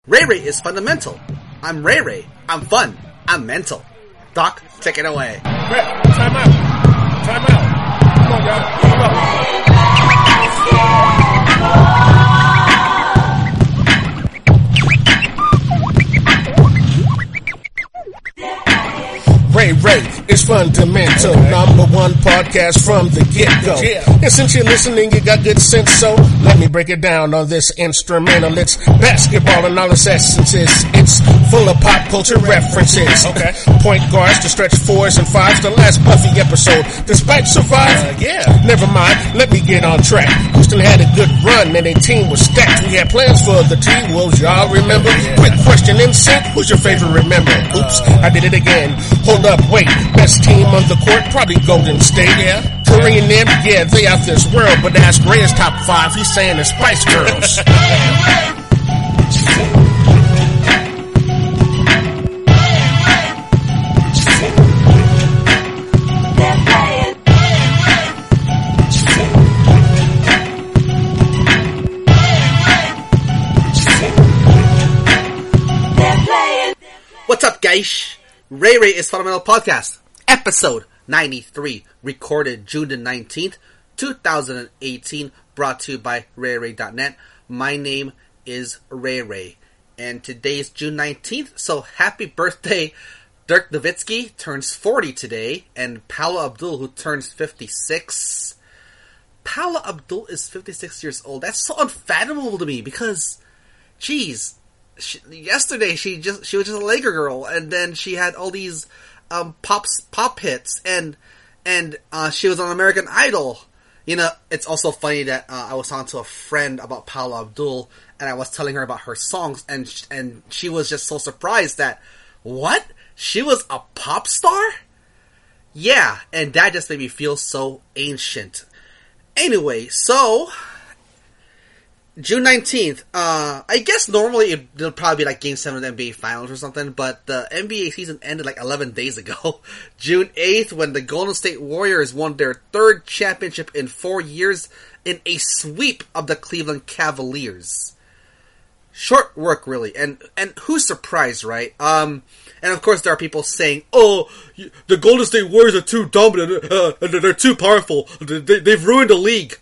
Ray Ray is fundamental. I'm Ray Ray. I'm fun. I'm mental. Doc, take it away. Time out. Come on, y'all. Come on. Ray Ray is fundamental. Number one podcast from the get-go. And since you're listening, you got good sense, so let me break it down on this instrumental. It's basketball in all its essences. It's full of pop culture references. Point guards to stretch 4s and 5s. The last Buffy episode, despite surviving. Never mind, let me get on track. Houston had a good run and their team was stacked. We had plans for the T-Wolves, y'all remember? Quick question in sync, who's your favorite member? Oops, I did it again. Hold up, wait, best team on the court, probably Golden State. Curry and them, they out this world, but ask Ray's top 5, he's saying the Spice Girls. What's up, guys? Ray Ray is Fundamental Podcast, episode 93, recorded June the 19th, 2018, brought to you by RayRay.net. My name is Ray Ray, and today is June 19th, so happy birthday, Dirk Nowitzki turns 40 today, and Paula Abdul, who turns 56. Paula Abdul is 56 years old. That's so unfathomable to me, because, geez, yesterday she was just a Laker girl, and then she had all these pop hits, and she was on American Idol. You know, it's also funny that I was talking to a friend about Paula Abdul, and I was telling her about her songs, and she was just so surprised that, what? She was a pop star? Yeah, and that just made me feel so ancient. Anyway, so June 19th, I guess normally it'll probably be like Game 7 of the NBA Finals or something, but the NBA season ended like 11 days ago. June 8th, when the Golden State Warriors won their third championship in 4 years in a sweep of the Cleveland Cavaliers. Short work, really, and who's surprised, right? And of course there are people saying, oh, the Golden State Warriors are too dominant, they're too powerful, they've ruined the league.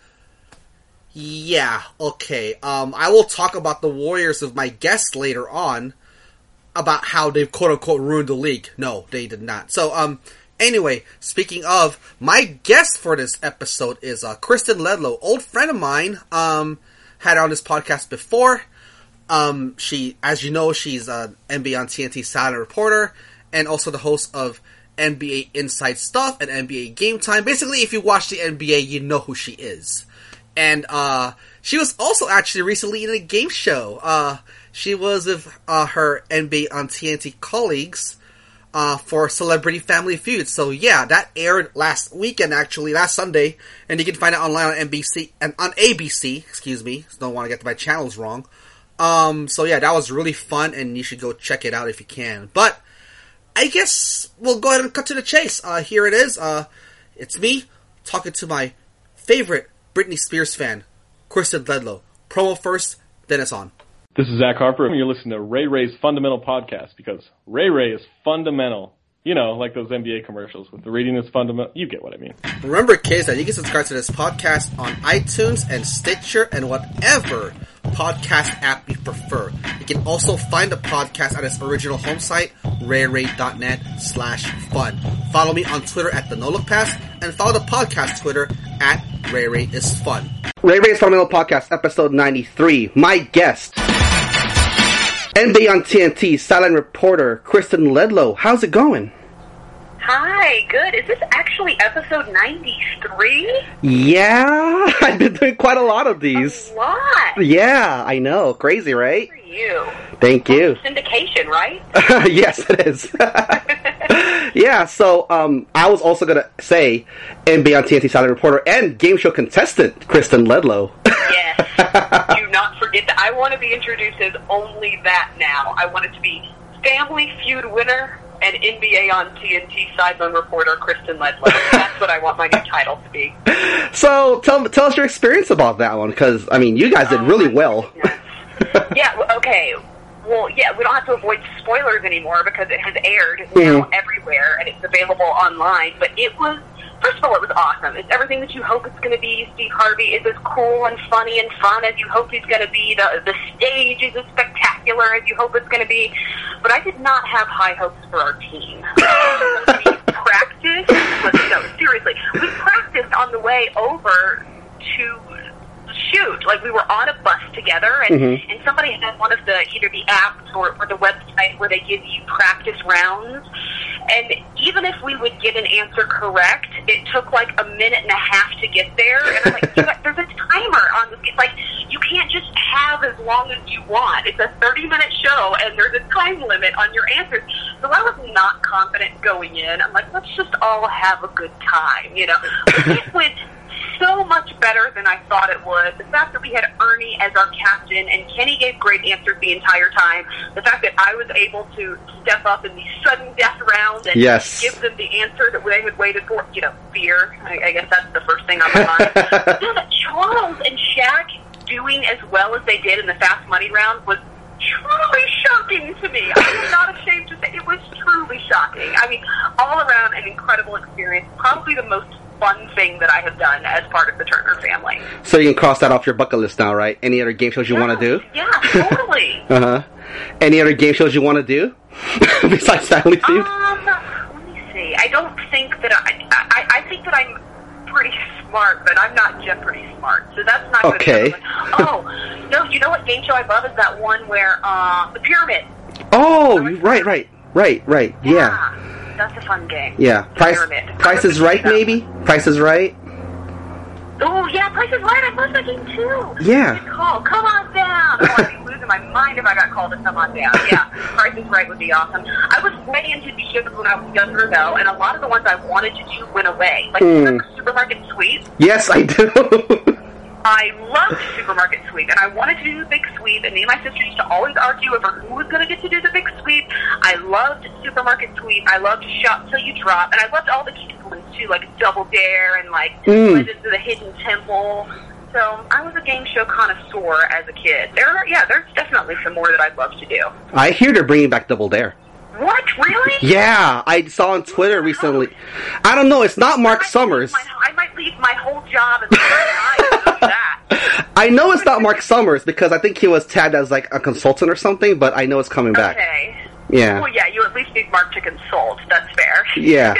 Yeah, okay. I will talk about the Warriors with my guests later on about how they've quote-unquote ruined the league. No, they did not. So, anyway, speaking of, my guest for this episode is Kristen Ledlow, old friend of mine, had her on this podcast before. She, as you know, she's an NBA on TNT silent reporter, and also the host of NBA Inside Stuff and NBA Game Time. Basically, if you watch the NBA, you know who she is. And she was also actually recently in a game show. She was with her NBA on TNT colleagues for Celebrity Family Feud. So yeah, that aired last weekend, actually, last Sunday. And you can find it online on NBC and on ABC. Excuse me, don't want to get my channels wrong. So yeah, that was really fun, and you should go check it out if you can. But I guess we'll go ahead and cut to the chase. Here it is. It's me talking to my favorite Britney Spears fan, Kristen Ledlow. Promo first, then it's on. This is Zach Harper, and you're listening to Ray Ray's Fundamental Podcast, because Ray Ray is fundamental. You know, like those NBA commercials with the reading is fundamental. You get what I mean. Remember, kids, that you can subscribe to this podcast on iTunes and Stitcher and whatever podcast app you prefer. You can also find the podcast at its original home site, rayray.net/fun. Follow me on Twitter at TheNoLookPass, and follow the podcast Twitter at RayRayIsFun. Ray Ray's Fundamental Podcast, episode 93. My guest, NBA on TNT silent reporter Kristen Ledlow. How's it going? Hi, good. Is this actually episode 93? Yeah, I've been doing quite a lot of these. A lot. Yeah, I know. Crazy, right? Good for you. Thank you. Syndication, right? Yes, it is. Yeah, so I was also going to say NBA on TNT silent reporter and game show contestant Kristen Ledlow. Yes. Do not forget that. I want to be introduced as only that now. I want it to be Family Feud winner and NBA on TNT sideline reporter Kristen Ledlow. That's what I want my new title to be. So tell us your experience about that one, because I mean, you guys did really well. Yeah. Okay. Well, yeah, we don't have to avoid spoilers anymore because it has aired now everywhere and it's available online. But it was, first of all, it was awesome. It's everything that you hope it's going to be. Steve Harvey is as cool and funny and fun as you hope he's going to be. The stage is as spectacular as you hope it's going to be. But I did not have high hopes for our team. We practiced. No, seriously. We practiced on the way over to shoot. Like, we were on a bus together, and somebody had one of the, either the apps or the website where they give you practice rounds. And even if we would get an answer correct, it took like a minute and a half to get there. And I'm like, there's a timer on this. It's like, you can't just have as long as you want. It's a 30-minute show, and there's a time limit on your answers. So I was not confident going in. I'm like, let's just all have a good time, you know. But it went so much better than I thought it would. The fact that we had Ernie as our captain and Kenny gave great answers the entire time. The fact that I was able to step up in the sudden death round and give them the answer that they had waited for. You know, fear. I guess that's the first thing on my mind. But you know, Charles and Shaq doing as well as they did in the Fast Money round was truly shocking to me. I'm not ashamed to say it was truly shocking. I mean, all around an incredible experience. Probably the most fun thing that I have done as part of the Turner family. So you can cross that off your bucket list now, right? Any other game shows you want to do? Yeah, totally. Any other game shows you want to do besides Family Feud? Let me see. I don't think that I think that I'm pretty smart, but I'm not Jeopardy smart, so that's not okay. Good. Oh no, you know what game show I love is that one where the Pyramid. Oh, right. Yeah. That's a fun game. Yeah. Price is Right, maybe? Price is Right? Oh, yeah, Price is Right. I love that game, too. Yeah. Good call. Come on down. Oh, I'd be losing my mind if I got called to come on down. Yeah, Price is Right would be awesome. I was way into these shows when I was younger, though, and a lot of the ones I wanted to do went away. Like, remember Supermarket Sweep? Yes, I do. I loved Supermarket Sweep, and I wanted to do the big sweep, and me and my sister used to always argue over who was going to get to do the big sweep. I loved Supermarket Sweep. I loved Shop Till You Drop, and I loved all the kids ones, too, like Double Dare and, like, Legends of the Hidden Temple. So I was a game show connoisseur as a kid. There's definitely some more that I'd love to do. I hear they're bringing back Double Dare. What? Really? Yeah, I saw on Twitter recently. I don't know, it's not Mark Summers. I might leave my whole job and that. I know it's not Mark Summers because I think he was tagged as like a consultant or something, but I know it's coming back. Okay. Yeah. Well, yeah, you at least need Mark to consult. That's fair. Yeah.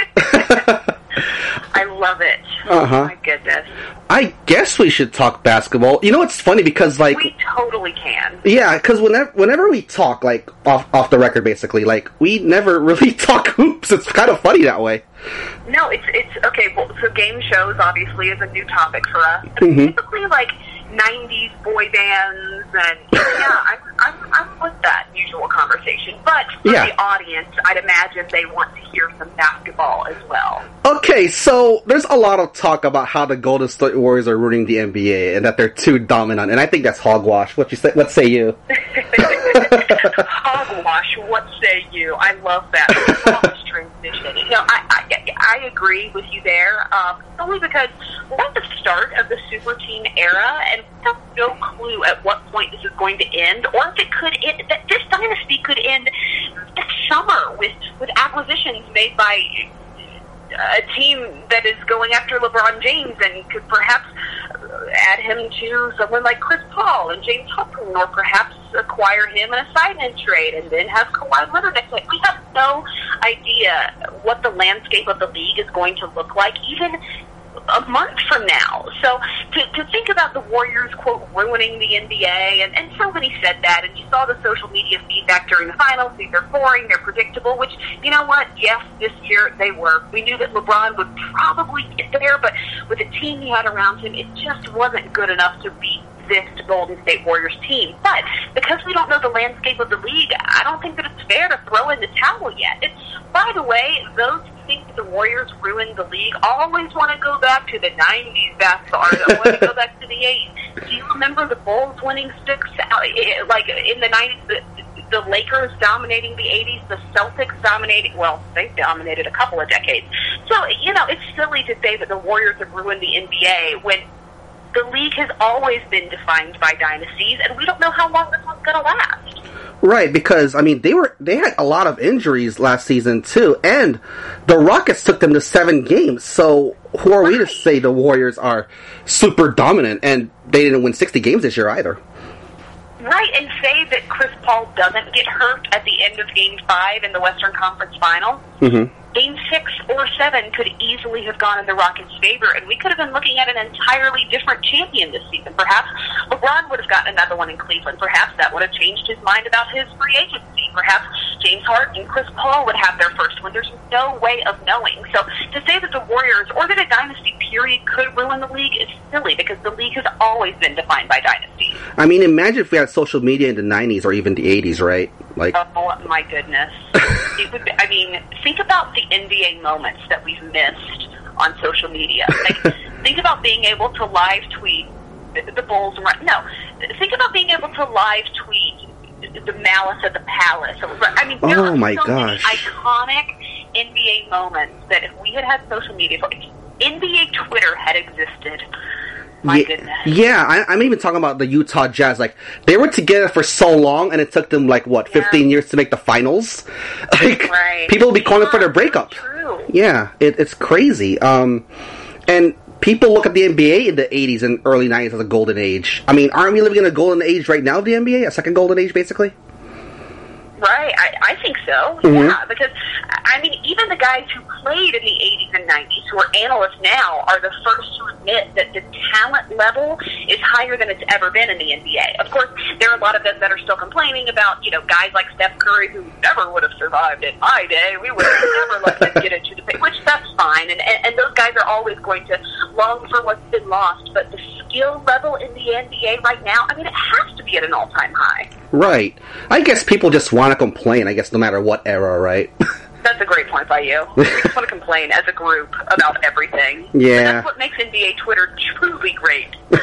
I love it. My goodness. I guess we should talk basketball. You know, it's funny because, like... We totally can. Yeah, because whenever we talk, like, off the record, basically, like, we never really talk hoops. It's kind of funny that way. No, it's okay, well, so game shows, obviously, is a new topic for us. Typically, like, 90s boy bands, and, yeah, I'm with that usual conversation. But for the audience, I'd imagine they want to hear some basketball as well. Okay, so there's a lot of talk about how the Golden State Warriors are ruining the NBA and that they're too dominant, and I think that's hogwash. What say you? Hogwash, what say you? I love that. Flawless transition. You know, I agree with you there, only because we're at the start of the super team era, and we have no clue at what point this is going to end, or if it could end, that this dynasty could end this summer with acquisitions made by a team that is going after LeBron James and could perhaps add him to someone like Chris Paul and James Harden, or perhaps acquire him in a sign-in trade and then have Kawhi Leonard next week. We have no idea what the landscape of the league is going to look like, even a month from now. So to think about the Warriors, quote, ruining the NBA, and so many said that, and you saw the social media feedback during the finals. They're boring, they're predictable, which, you know what, yes, this year they were. We knew that LeBron would probably get there, but with the team he had around him, it just wasn't good enough to beat this Golden State Warriors team. But because we don't know the landscape of the league, I don't think that it's fair to throw in the towel yet. By the way, those who think that the Warriors ruined the league always want to go back to the 90s basketball, or they want to go back to the 80s. Do you remember the Bulls winning 6, like in the 90s, the Lakers dominating the 80s, the Celtics dominating, well, they dominated a couple of decades. So, you know, it's silly to say that the Warriors have ruined the NBA when the league has always been defined by dynasties, and we don't know how long this one's going to last. Right, because, I mean, they had a lot of injuries last season, too, and the Rockets took them to 7 games, so who are we to say the Warriors are super dominant, and they didn't win 60 games this year either. Right, and say that Chris Paul doesn't get hurt at the end of Game 5 in the Western Conference Final. Mm-hmm. Game 6 or 7 could easily have gone in the Rockets' favor, and we could have been looking at an entirely different champion this season. Perhaps LeBron would have gotten another one in Cleveland. Perhaps that would have changed his mind about his free agency. Perhaps James Harden and Chris Paul would have their first one. There's no way of knowing. So to say that the Warriors or that a dynasty period could ruin the league is silly, because the league has always been defined by dynasties. I mean, imagine if we had social media in the 90s or even the 80s, right? Like, oh my goodness. It would be, I mean, think about the NBA moments that we've missed on social media. Like, think about being able to live tweet the Bulls. No, think about being able to live tweet the Malice at the Palace. I mean, there are so many iconic NBA moments that if we had had social media, if NBA Twitter had existed, my goodness. Yeah, I'm even talking about the Utah Jazz. Like, they were together for so long, and it took them, 15 years to make the finals? Like, people will be calling for their breakup. True. Yeah, it's crazy. And people look at the NBA in the 80s and early 90s as a golden age. I mean, aren't we living in a golden age right now of the NBA? A second golden age, basically? Right, I think so, yeah, because, I mean, even the guys who played in the 80s and 90s, who are analysts now, are the first to admit that the talent level is higher than it's ever been in the NBA. Of course, there are a lot of them that are still complaining about, guys like Steph Curry, who never would have survived in my day. We would have never let them get into the paint, which that's fine, and those guys are always going to long for what's been lost, but the skill level in the NBA right now, I mean, it has to be at an all-time high. Right. I guess people just want to complain, I guess, no matter what era, right? That's a great point by you. We just want to complain as a group about everything. Yeah. And that's what makes NBA Twitter truly great.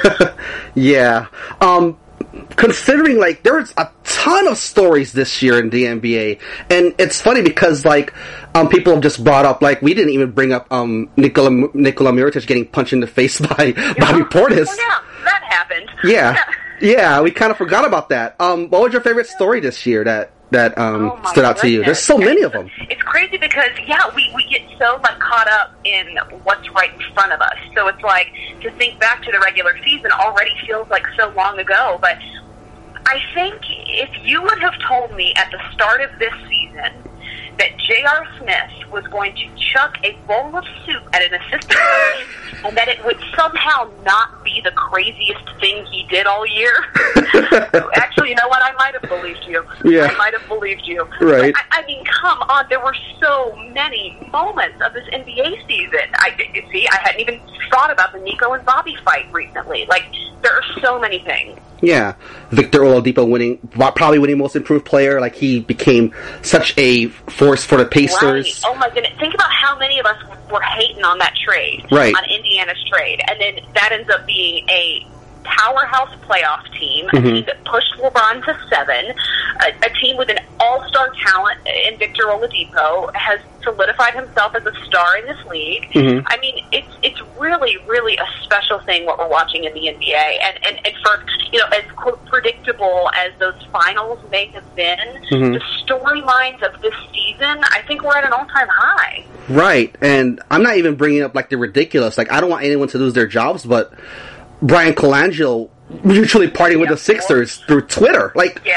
Yeah. Considering, there's a ton of stories this year in the NBA, and it's funny because, people have just brought up, we didn't even bring up, Nikola Mirotic getting punched in the face by Bobby Portis. Oh, yeah, that happened. Yeah, we kind of forgot about that. What was your favorite story this year that stood out to you? There's so many of them. It's crazy because, we get so caught up in what's right in front of us. So it's to think back to the regular season already feels like so long ago. But I think if you would have told me at the start of this season that J.R. Smith was going to chuck a bowl of soup at an assistant coach and that it would somehow not be the craziest thing he did all year. Actually, you know what? I might have believed you. Yeah. I might have believed you. Right. I mean, come on. There were so many moments of this NBA season. I hadn't even thought about the Nico and Bobby fight recently. There are so many things. Yeah. Victor Oladipo probably winning Most Improved Player. He became such a force for the Pacers. Right. Oh my goodness. Think about how many of us were hating on that trade. Right. On Indiana's trade. And then that ends up being a powerhouse playoff team, a team that pushed LeBron to 7, a team with an all-star talent in Victor Oladipo has solidified himself as a star in this league. Mm-hmm. I mean, it's really, really a special thing what we're watching in the NBA. And for, as quote, predictable as those finals may have been, the storylines of this season, I think we're at an all-time high. Right. And I'm not even bringing up, the ridiculous. I don't want anyone to lose their jobs, but Brian Colangelo mutually partying with the Sixers through Twitter.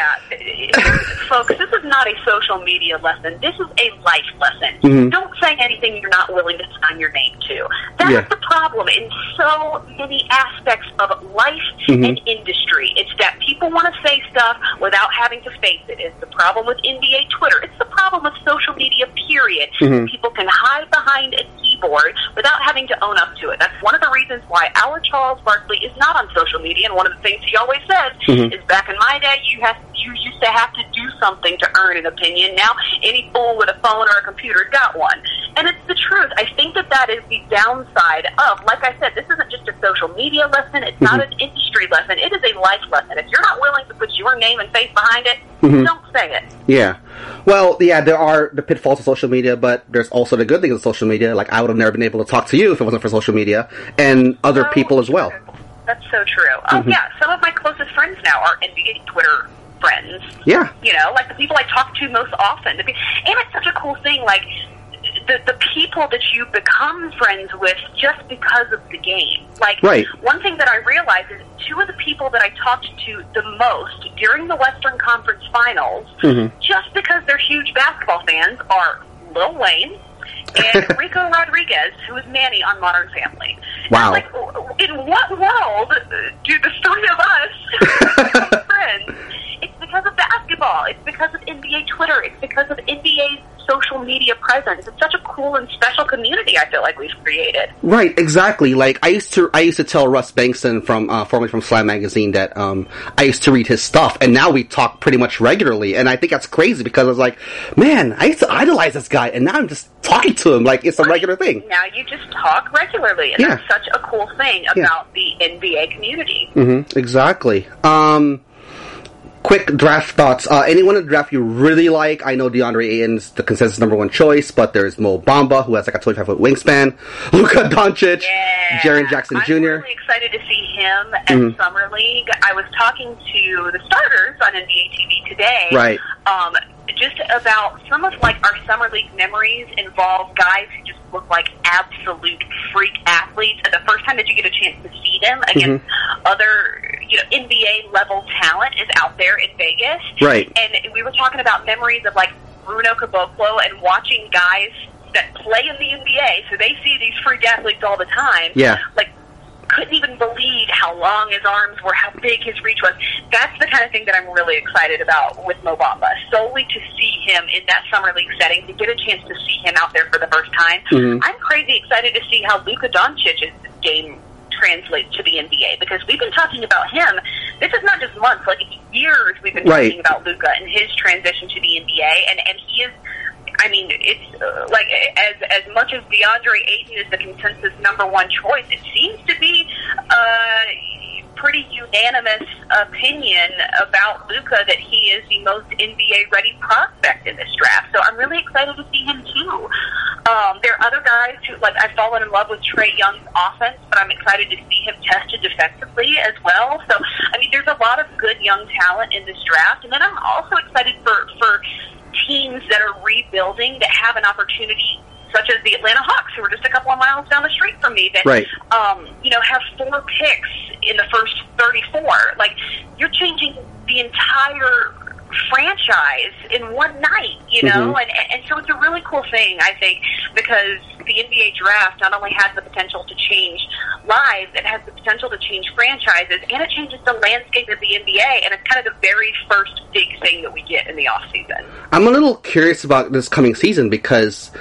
Folks, this is not a social media lesson. This is a life lesson. Don't say anything you're not willing to sign your name to. That's the problem in so many aspects of life and industry. It's that people want to say stuff without having to face it. It's the problem with NBA Twitter. It's the problem with social media, period. People can hide behind a keyboard without having to own up to it. That's one of the reasons why our Charles Barkley is not on social media, and one of the things he always says is, back in my day, you used to have to do something to earn an opinion. Now, any fool with a phone or a computer got one. And it's the truth. I think that is the downside of, like I said, this isn't just a social media lesson. It's not an industry lesson. It is a life lesson. If you're not willing to put your name and face behind it, don't say it. Yeah. Well, there are the pitfalls of social media, but there's also the good things of social media. I would have never been able to talk to you if it wasn't for social media, and other people as well. That's so true. Yeah, some of my closest friends now are NBA Twitter friends. Yeah. You know, like the people I talk to most often. And it's such a cool thing, like the people that you become friends with just because of the game. Like, right. One thing that I realized is two of the people that I talked to the most during the Western Conference Finals, just because they're huge basketball fans, are Lil Wayne and Rico Rodriguez, who is Manny on Modern Family. Wow. And like, in what world do the three of us become friends? It's because of basketball. It's because of NBA Twitter. It's because of NBA's social media presence. It's such a cool and special community I feel like we've created. Right, exactly. Like I used to tell Russ Bankston from formerly from Slam Magazine that I used to read his stuff, and now we talk pretty much regularly. And I think that's crazy because I was like, man, I used to idolize this guy, and now I'm just talking to him like it's a regular thing. Now you just talk regularly, and that's such a cool thing about the NBA community. Exactly. Quick draft thoughts. Anyone in the draft you really like? I know DeAndre Ayton's the consensus number one choice, but there's Mo Bamba, who has like a 25-foot wingspan, Luka Doncic, Jaren Jackson Jr. I'm really excited to see him at Summer League. I was talking to the starters on NBA TV today. Right. Just about some of like our Summer League memories involve guys who just look like absolute freak athletes, and the first time that you get a chance to see them against other, NBA level talent is out there in Vegas. Right. And we were talking about memories of like Bruno Caboclo and watching guys that play in the NBA, so they see these freak athletes all the time. Yeah. Like, couldn't even believe how long his arms were, how big his reach was. That's the kind of thing that I'm really excited about with Mo Bamba, solely to see him in that Summer League setting, to get a chance to see him out there for the first time. I'm crazy excited to see how Luka Doncic's game translates to the NBA, because we've been talking about him. This is not just months, like years we've been talking about Luka and his transition to the NBA, and he is, I mean, it's like as much as DeAndre Ayton is the consensus number one choice, it seems to be pretty unanimous opinion about Luka that he is the most NBA-ready prospect in this draft. So I'm really excited to see him too. There are other guys who, like, I've fallen in love with Trae Young's offense, but I'm excited to see him tested defensively as well. So, I mean, there's a lot of good young talent in this draft. And then I'm also excited for teams that are rebuilding that have an opportunity, such as the Atlanta Hawks, who are just a couple of miles down the street from me, that have 4 picks in the first 34. Like, you're changing the entire franchise in one night, and so it's a really cool thing, I think, because the NBA draft not only has the potential to change lives, it has the potential to change franchises, and it changes the landscape of the NBA, and it's kind of the very first big thing that we get in the offseason. I'm a little curious about this coming season because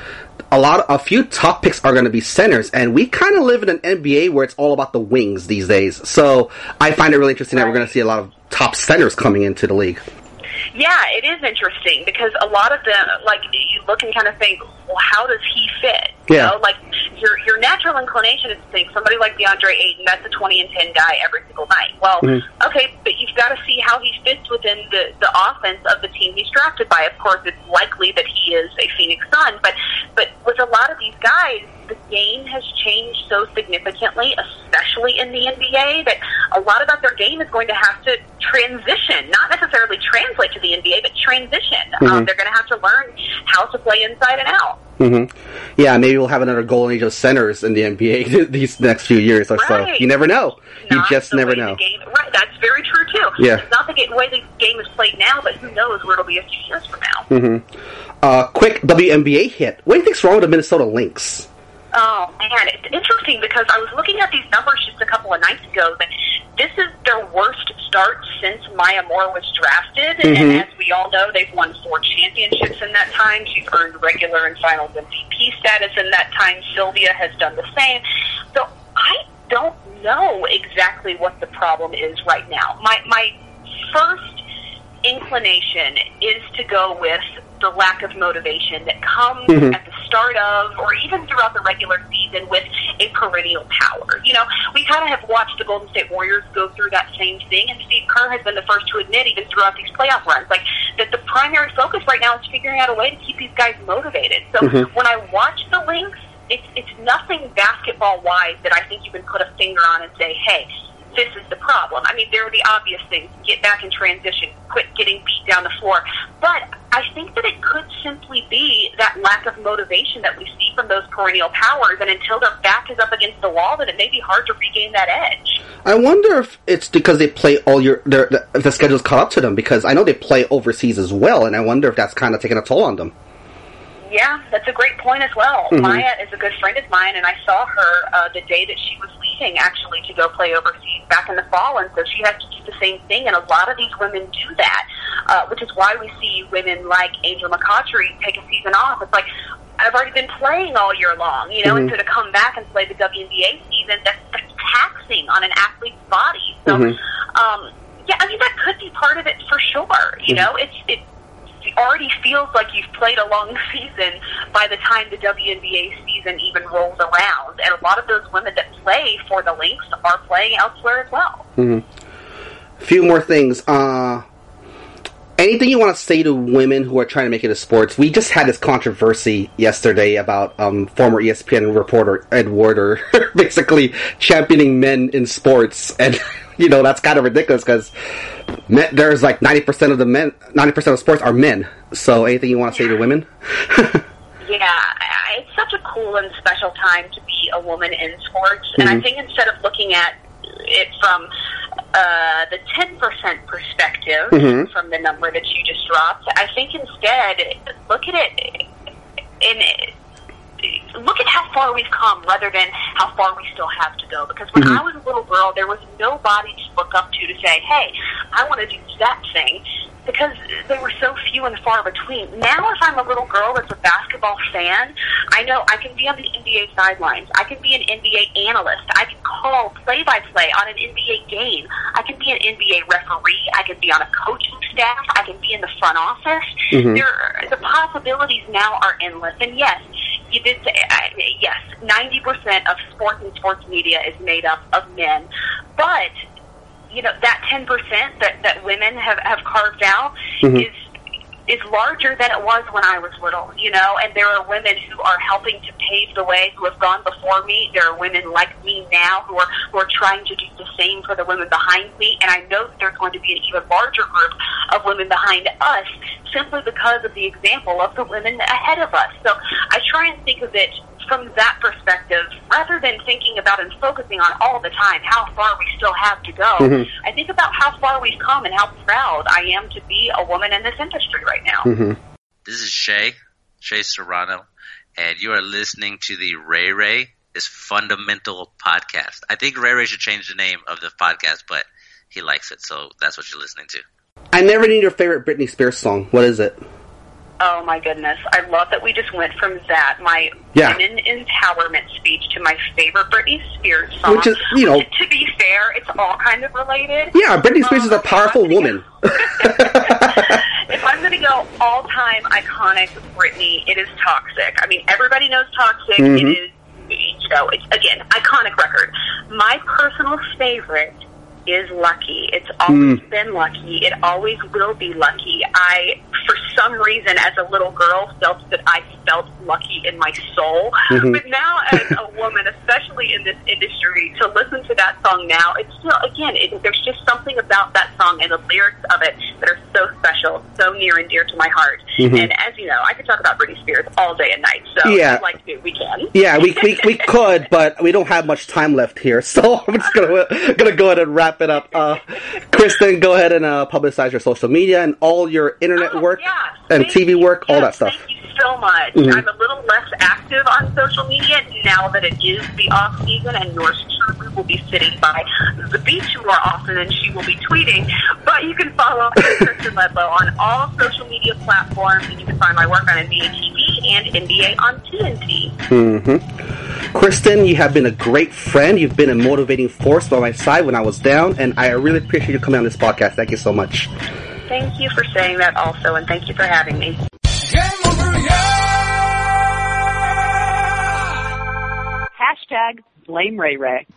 a few top picks are going to be centers, and we kind of live in an NBA where it's all about the wings these days. So I find it really interesting that we're going to see a lot of top centers coming into the league. Yeah, it is interesting because a lot of them, like, you look and kind of think, well, how does he fit? You know, like, your natural inclination is to think somebody like DeAndre Ayton, that's a 20 and 10 guy every single night. Well, okay, but you've got to see how he fits within the offense of the team he's drafted by. Of course, it's likely that he is a Phoenix Sun, but with a lot of these guys, the game has changed so significantly, especially in the NBA, that a lot about their game is going to have to transition, not necessarily translate to the NBA, but transition. They're going to have to learn how to play inside and out. Yeah, maybe we'll have another golden age of centers in the NBA these next few years or so. You never know. You just never know. Right, that's very true, too. Yeah. It's not the way the game is played now, but who knows where it'll be a few years from now. Quick WNBA hit. What do you think's wrong with the Minnesota Lynx? Oh, man, it's interesting because I was looking at these numbers just a couple of nights ago, but this is their worst start since Maya Moore was drafted, and as we all know, they've won 4 championships in that time. She's earned regular and finals MVP status in that time. Sylvia has done the same. So I don't know exactly what the problem is right now. My first inclination is to go with the lack of motivation that comes at the start of, or even throughout the regular season, with a perennial power. You know, we kind of have watched the Golden State Warriors go through that same thing, and Steve Kerr has been the first to admit, even throughout these playoff runs, like, that the primary focus right now is figuring out a way to keep these guys motivated. So when I watch the Lynx, it's nothing basketball-wise that I think you can put a finger on and say, hey, this is the problem. I mean, there are the obvious things. Get back in transition. Quit getting beat down the floor. But I think that it could simply be that lack of motivation that we see from those perennial powers, and until their back is up against the wall, then it may be hard to regain that edge. I wonder if it's because they play if the schedule's caught up to them, because I know they play overseas as well, and I wonder if that's kind of taking a toll on them. Yeah, that's a great point as well. Mm-hmm. Maya is a good friend of mine, and I saw her the day that she was leaving, actually, to go play overseas back in the fall, and so she has to do the same thing, and a lot of these women do that, which is why we see women like Angel McCoughtry take a season off. It's like, I've already been playing all year long, you know, Mm-hmm. and so to come back and play the WNBA season, that's taxing on an athlete's body. So, yeah, I mean, that could be part of it for sure. You know, it already feels like you've played a long season by the time the WNBA season even rolls around. And a lot of those women that play for the Lynx are playing elsewhere as well. A few more things. Anything you want to say to women who are trying to make it in sports? We just had this controversy yesterday about former ESPN reporter Ed Warder basically championing men in sports, and you know that's kind of ridiculous because there's like 90% of sports are men. So, anything you want to say to women? Yeah, it's such a cool and special time to be a woman in sports, and I think instead of looking at it from the 10% perspective from the number that you just dropped, I think instead look at it and look at how far we've come rather than how far we still have to go. Because when I was a little girl, there was nobody to look up to say, hey, I want to do that thing, because they were so few and far between. Now, if I'm a little girl that's a basketball fan, I know I can be on the NBA sidelines. I can be an NBA analyst. I can call play-by-play on an NBA game. I can be an NBA referee. I can be on a coaching staff. I can be in the front office. The possibilities now are endless. And yes, you did say, yes, 90% of sports and sports media is made up of men. But you know, that 10% that women have carved out is larger than it was when I was little, you know, and there are women who are helping to pave the way, who have gone before me. There are women like me now who are trying to do the same for the women behind me, and I know that there's going to be an even larger group of women behind us simply because of the example of the women ahead of us. So I try and think of it from that perspective, rather than thinking about and focusing on all the time how far we still have to go. I think about how far we've come and how proud I am to be a woman in this industry right now. This is Shay Serrano, and you are listening to the Ray Ray is Fundamental podcast. I think Ray Ray should change the name of the podcast, but he likes it, so that's what you're listening to. I never knew your favorite Britney Spears song. What is it? Oh, my goodness. I love that we just went from that, my women empowerment speech, to my favorite Britney Spears song. Which is, you know... To be fair, it's all kind of related. Yeah, Britney Spears is a powerful woman. If I'm going to go all-time iconic Britney, it is Toxic. I mean, everybody knows Toxic. It is, you know, it's, again, iconic record. My personal favorite is Lucky. It's always been Lucky. It always will be Lucky. I, for some reason, as a little girl, felt that I felt lucky in my soul. But now, as a woman, especially in this industry, to listen to that song now, it's still, again, there's just something about that song and the lyrics of it that are so special, so near and dear to my heart. And as you know, I could talk about Britney Spears all day and night, so if you'd like to, we can. Yeah, we could, but we don't have much time left here, so I'm just gonna go ahead and wrap it up. Kristen, go ahead and publicize your social media and all your internet work and TV work, all that stuff. Thank you so much. I'm a little less active on social media now that it is the off season, and yours truly will be sitting by the beach more often than she will be tweeting. But you can follow Kristen Ledlow on all social media platforms, and you can find my work on NBA TV and NBA on TNT. Kristen, you have been a great friend. You've been a motivating force by my side when I was down, and I really appreciate you coming on this podcast. Thank you so much. Thank you for saying that also, and thank you for having me. #BlameRayRay.